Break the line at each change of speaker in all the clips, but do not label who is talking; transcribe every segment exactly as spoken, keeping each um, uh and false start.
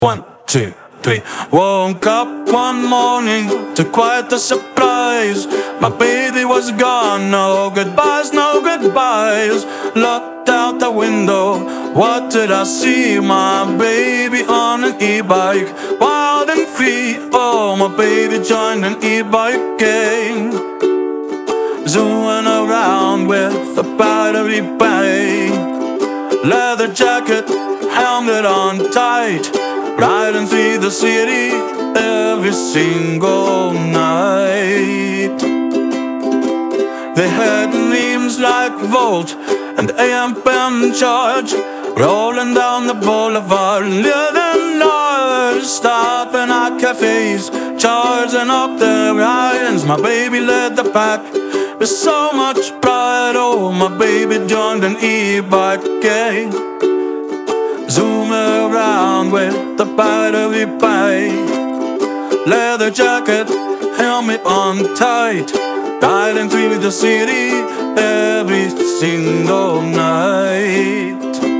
One, two, three. Woke up one morning to quite a surprise. My baby was gone, no goodbyes, no goodbyes. Looked out the window, what did I see? My baby on an e-bike, wild and free. Oh, my baby joined an e-bike gang, zooming around with a battery bang. Leather jacket, helmet on tight, riding through the city every single night. They had names like Volt and A M P Charge, rolling down the boulevard, living large, stopping at cafes, charging up their irons. My baby led the pack with so much pride. Oh, my baby joined an e-bike gang, zoom around with the battery bike. Leather jacket, helmet on tight, riding through the city every single night.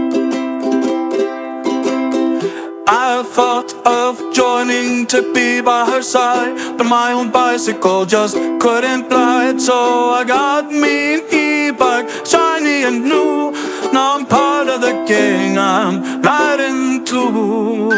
I thought of joining to be by her side, but my own bicycle just couldn't glide. So I got me an e-bike, shiny and new. Now I'm part of the gang, I'm riding too.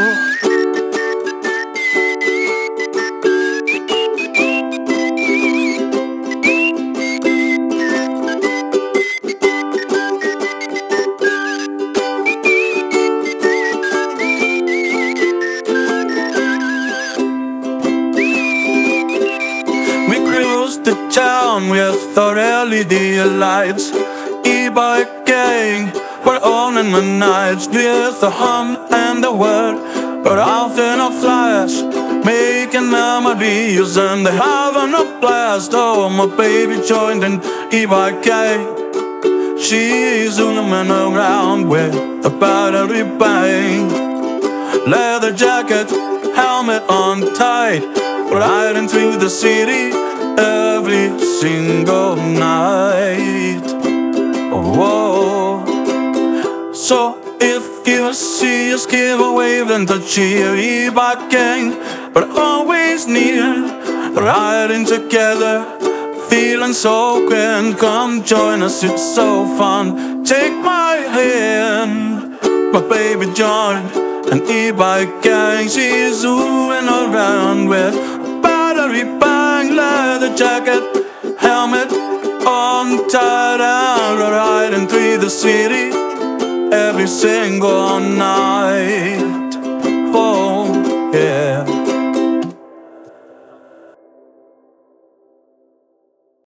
We cruised to town with our L E D lights, e-bike gang, we're owning the nights with the hum and the word. We're off in a flash, making memories and they're having a blast. Oh, my baby joined an e-bike gang, she's zooming around with a battery bang. Leather jacket, helmet on tight, riding through the city every single night. Whoa. So if you see us, give a wave and to cheer. E-bike gang, we're always near, riding together, feeling so grand. Come join us, it's so fun. Take my hand, my baby joined an e-bike gang. She's zooming around with a battery bang. Leather jacket, helmet on tight, and we're riding through the city every single night. Oh, yeah.